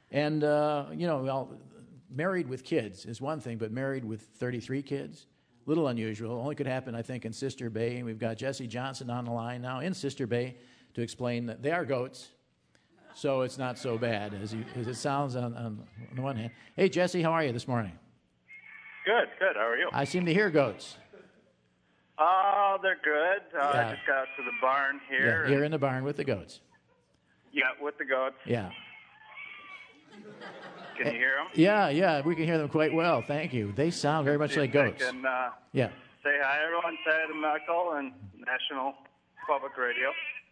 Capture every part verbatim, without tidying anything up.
And, uh, you know, well, married with kids is one thing, but married with thirty-three kids, little unusual. Only could happen, I think, in Sister Bay. We've got Jesse Johnson on the line now in Sister Bay to explain that they are goats, so it's not so bad as, you, as it sounds on, on the one hand. Hey, Jesse, how are you this morning? Good, good. How are you? I seem to hear goats. Oh, they're good. Uh, Yeah. I just got out to the barn here. Yeah, you're in the barn with the goats. Yeah, with the goats. Yeah. Can you hear them? Yeah, yeah, we can hear them quite well. Thank you. They sound very much like goats. I can uh, Yeah. say hi, everyone. Say hi to Michael and National Public Radio.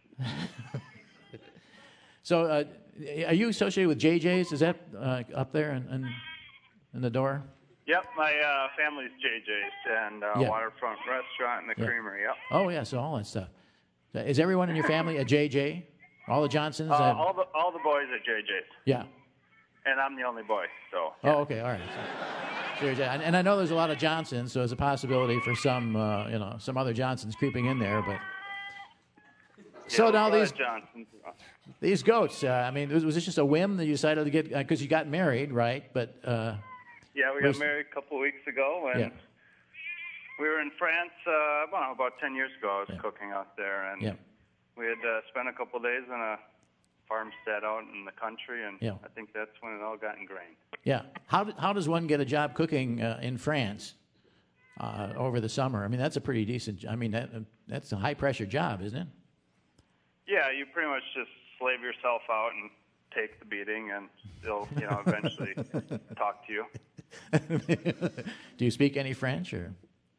So, uh, are you associated with J J's? Is that uh, up there in, in, in the door? Yep, my uh, family's J J's and uh, Yeah. Waterfront Restaurant and the Yeah. Creamery. Yep. Oh, yeah, so all that stuff. Is everyone in your family a J J? All the Johnsons? Uh, uh, all the all the boys are J J's, yeah. and I'm the only boy. So. Oh, okay, all right. So, sure, and, and I know there's a lot of Johnsons, so there's a possibility for some, uh, you know, some other Johnsons creeping in there. But so Yeah, now go these ahead, Johnson. these goats. Uh, I mean, was, was this just a whim that you decided to get because you got married, right? But uh, Yeah, we was- got married a couple of weeks ago, and Yeah. we were in France. Uh, well, about ten years ago, I was Yeah. cooking out there, and Yeah. we had uh, spent a couple of days in a farmstead out in the country, and Yeah. I think that's when it all got ingrained. yeah, how d- how does one get a job cooking uh, in France uh, over the summer? I mean, that's a pretty decent. I mean, that that's a high pressure job, isn't it? Yeah, you pretty much just slave yourself out and take the beating, and they'll, you know, eventually talk to you. Do you speak any French or?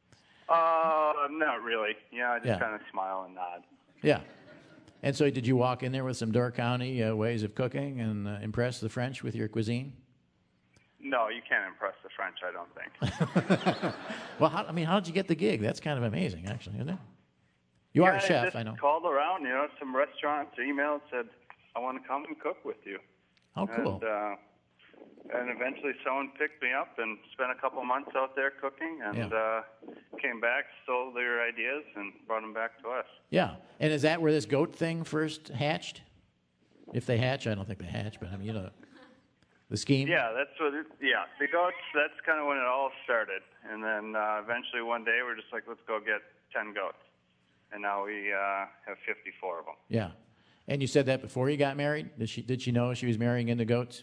Uh, not really. Yeah, I just Yeah. kind of smile and nod. Yeah. And so, did you walk in there with some Door County uh, ways of cooking and uh, impress the French with your cuisine? No, you can't impress the French, I don't think. Well, how, I mean, how did you get the gig? That's kind of amazing, actually, isn't it? You are yeah, a chef, just I know. Called around, you know, some restaurants, emailed, said, I want to come and cook with you. Oh, cool. And, uh, and eventually someone picked me up and spent a couple months out there cooking and Yeah. uh, came back, stole their ideas, and brought them back to us. Yeah. And is that where this goat thing first hatched? If they hatch, I don't think they hatch, but I mean, you know, the scheme? Yeah, that's what. It, yeah, the goats. That's kind of when it all started, and then uh, eventually one day we're just like, let's go get ten goats, and now we uh, have fifty-four of them. Yeah. And you said that before you got married? Did she did she know she was marrying into goats?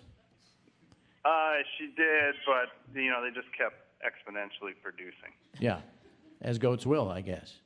Uh, she did, but you know they just kept exponentially producing. Yeah. As goats will, I guess.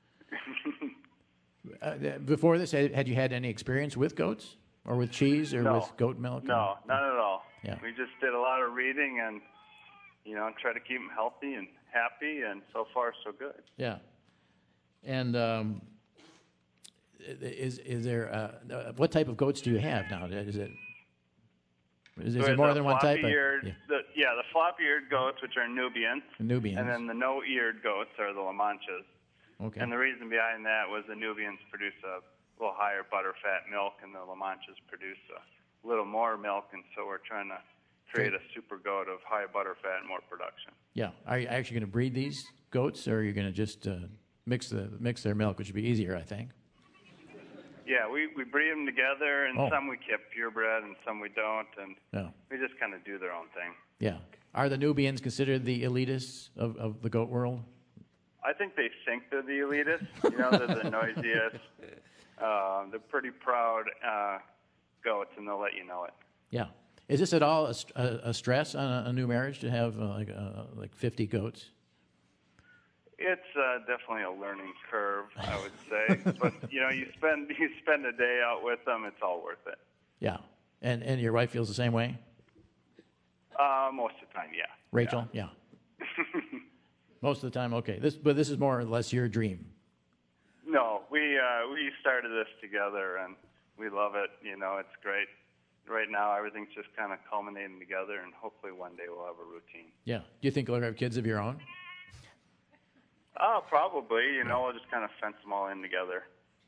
uh, before this, had, had you had any experience with goats? Or with cheese or No. with goat milk? No, not at all. Yeah. We just did a lot of reading and you know try to keep them healthy and happy, and so far so good. Yeah. And um, is is there uh, uh, what type of goats do you have now? Is it is, is So there it's more the than one type? Of, floppy-eared- yeah. The, yeah, the floppy-eared goats, which are Nubians, Nubians. and then the no-eared goats are the La Manchas. Okay. And the reason behind that was the Nubians produce a little higher butter fat milk, and the La Manchas produce a little more milk, and so we're trying to create a super goat of high butter fat and more production. Yeah. Are you actually going to breed these goats, or are you going to just uh, mix the mix their milk, which would be easier, I think? Yeah, we, we breed them together, and Oh. some we keep purebred, and some we don't, and Yeah. we just kind of do their own thing. Yeah. Are the Nubians considered the elitists of, of the goat world? I think they think they're the elitists. You know, they're the noisiest. Uh, they're pretty proud uh, goats, and they'll let you know it. Yeah. Is this at all a, st- a, a stress on a, a new marriage to have uh, like uh, like fifty goats? It's uh, definitely a learning curve, I would say. But you know, you spend you spend a day out with them, it's all worth it. Yeah. And and your wife feels the same way? Uh, most of the time, yeah. Rachel? Yeah. Most of the time, okay. This, but this is more or less your dream. No, we uh, we started this together, and we love it. You know, it's great. Right now, everything's just kind of culminating together, and hopefully one day we'll have a routine. Yeah. Do you think you'll ever have kids of your own? Oh, probably. You know, we'll just kind of fence them all in together.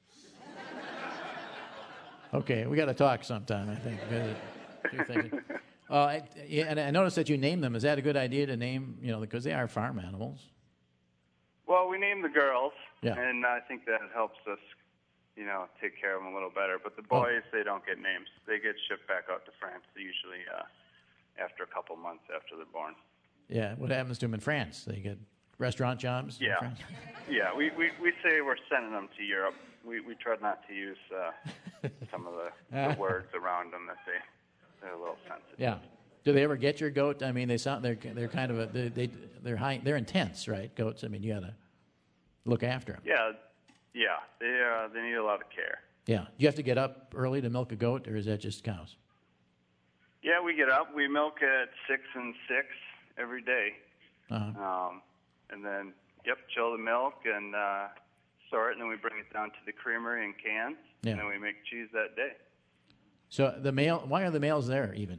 Okay, we got to talk sometime, I think. Two things. Uh, I- yeah, and I noticed that you named them. Is that a good idea to name, you know, because they are farm animals? Well, we named the girls, Yeah. and I think that helps us you know, take care of them a little better. But the boys, oh. they don't get names. They get shipped back out to France usually uh, after a couple months after they're born. Yeah, what happens to them in France? They get restaurant jobs yeah. in France? Yeah, we, we, we say we're sending them to Europe. We we try not to use uh, some of the, the words around them that they, they're a little sensitive. Yeah. Do they ever get your goat? I mean, they sound they're they're kind of a, they, they they're high they're intense, right? Goats. I mean, you gotta look after them. Yeah, yeah. They uh, they need a lot of care. Yeah. Do you have to get up early to milk a goat, or is that just cows? Yeah, we get up. We milk at six and six every day, uh-huh. um, and then yep, chill the milk and uh, store it, and then we bring it down to the creamery in cans, yeah. and then we make cheese that day. So the male, why are the males there even?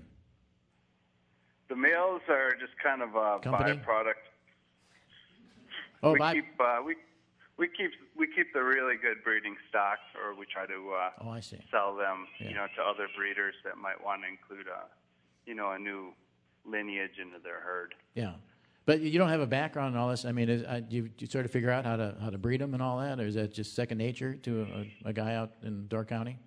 The males are just kind of a Company? byproduct. Oh, we by- keep uh, we we keep we keep the really good breeding stock, or we try to uh, oh, I see. sell them, yeah. you know, to other breeders that might want to include a, you know, a new lineage into their herd. Yeah, but you don't have a background in all this. I mean, is, uh, do, you, do you sort of figure out how to how to breed them and all that, or is that just second nature to a, a guy out in Door County?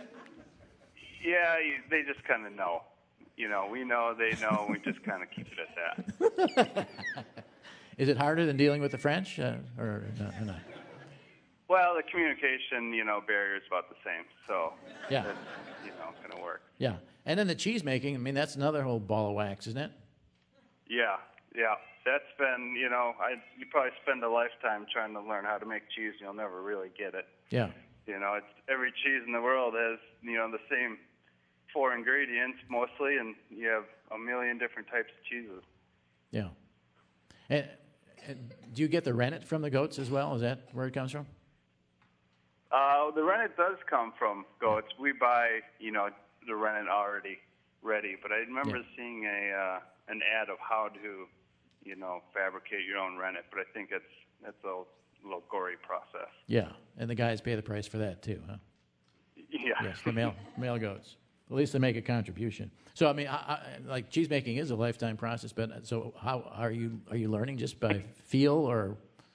Yeah, they just kind of know. You know, we know, they know, we just kind of keep it at that. Is it harder than dealing with the French, uh, or, or not? Well, the communication, you know, barrier is about the same, so yeah, that's, you know, going to work. Yeah, and then the cheese making, I mean, that's another whole ball of wax, isn't it? Yeah, yeah. That's been, you know, I you probably spend a lifetime trying to learn how to make cheese, and you'll never really get it. Yeah. You know, it's every cheese in the world has, you know, the same four ingredients mostly, and you have a million different types of cheeses. Yeah. And, and do you get the rennet from the goats as well? Is that where it comes from? Uh, the rennet does come from goats. We buy, you know, the rennet already ready. But I remember yeah. seeing a uh, an ad of how to, you know, fabricate your own rennet. But I think it's that's a little gory process. Yeah, and the guys pay the price for that too, huh? Yeah. Yes, the male male goats. At least they make a contribution. So I mean, I, I, like cheese making is a lifetime process. But so how are you are you learning just by feel or?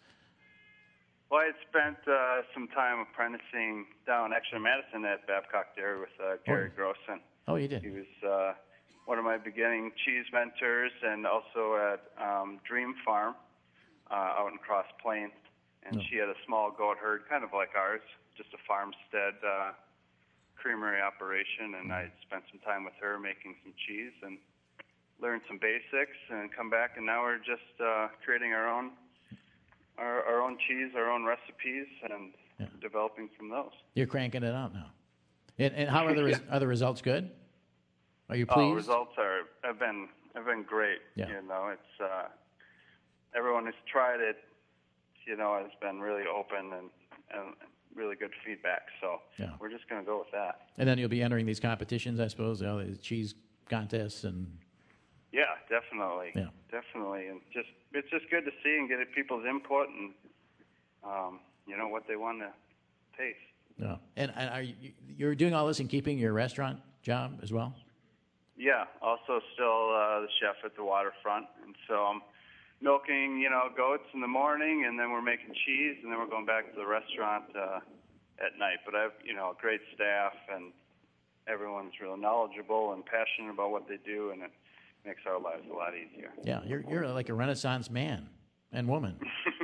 Well, I had spent uh, some time apprenticing down actually in Madison at Babcock Dairy with uh, Gary oh. Grossen. Oh, you did. He was uh, one of my beginning cheese mentors, and also at um, Dream Farm uh, out in Cross Plains. And oh. she had a small goat herd, kind of like ours, just a farmstead uh, creamery operation. And I spent some time with her making some cheese and learned some basics, and come back, and now we're just uh, creating our own. Our, our own cheese, our own recipes, and yeah. developing from those. You're cranking it out now. And, and how are the res- are the results good? Are you pleased? Oh, results are have been have been great. Yeah. You know, it's uh, everyone who's tried it, you know, has been really open and, and really good feedback. So yeah. we're just going to go with that. And then you'll be entering these competitions, I suppose, you know, the cheese contests and. Yeah, definitely. Yeah. Definitely, and just it's just good to see and get people's input and um, you know what they want to taste. Yeah, and, and are you, you're doing all this and keeping your restaurant job as well? Yeah, also still uh, the chef at the waterfront, and so I'm milking, you know, goats in the morning, and then we're making cheese, and then we're going back to the restaurant uh, at night. But I have, you know, a great staff, and everyone's real knowledgeable and passionate about what they do, and it makes our lives a lot easier. Yeah, you're you're like a Renaissance man and woman.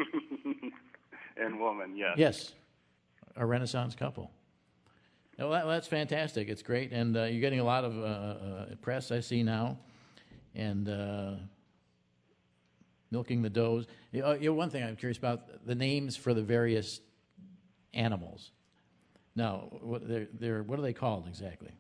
and woman, yes. Yes, a Renaissance couple. Well, that, that's fantastic. It's great, and uh, you're getting a lot of uh, uh, press I see now, and uh, milking the does. You know, you know, one thing I'm curious about, the names for the various animals. Now, what they're, they're what are they called exactly?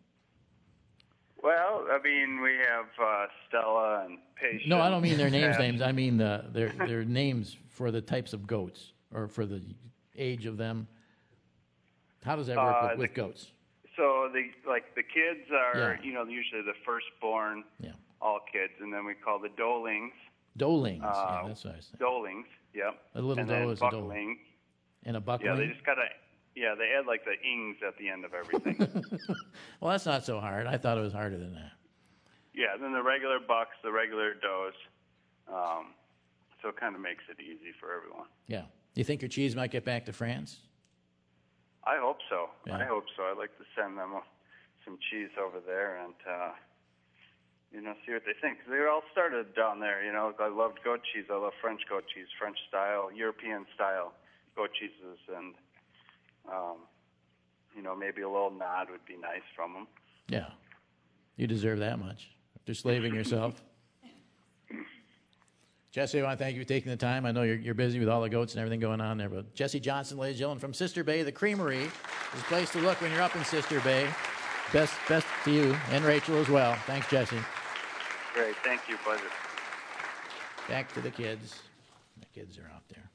Well, I mean, we have uh, Stella and Patience. No, I don't mean their names. Names. I mean the, their their names for the types of goats or for the age of them. How does that work uh, with, with the, goats? So the like the kids are, yeah. you know, usually the firstborn, yeah. all kids, and then we call the doelings. Doelings. Uh, yeah, that's what I said. Doelings. Yep. A little and doe then is buckling. a doe. And a buckling. Yeah, they just gotta. Yeah, they add like the ings at the end of everything. Well, that's not so hard. I thought it was harder than that. Yeah, then the regular bucks, the regular does. Um, so it kind of makes it easy for everyone. Yeah. Do you think your cheese might get back to France? I hope so. Yeah. I hope so. I'd like to send them uh, some cheese over there and, uh, you know, see what they think. 'Cause they all started down there, you know. I loved goat cheese. I love French goat cheese, French style, European style goat cheeses. And, um, you know, maybe a little nod would be nice from them. Yeah. You deserve that much after slaving yourself. Jesse, I want to thank you for taking the time. I know you're, you're busy with all the goats and everything going on there, but Jesse Johnson, ladies and gentlemen, from Sister Bay, the Creamery, is a place to look when you're up in Sister Bay. Best, best to you and Rachel as well. Thanks, Jesse. Great. Thank you. Pleasure. Back to the kids. The kids are out there.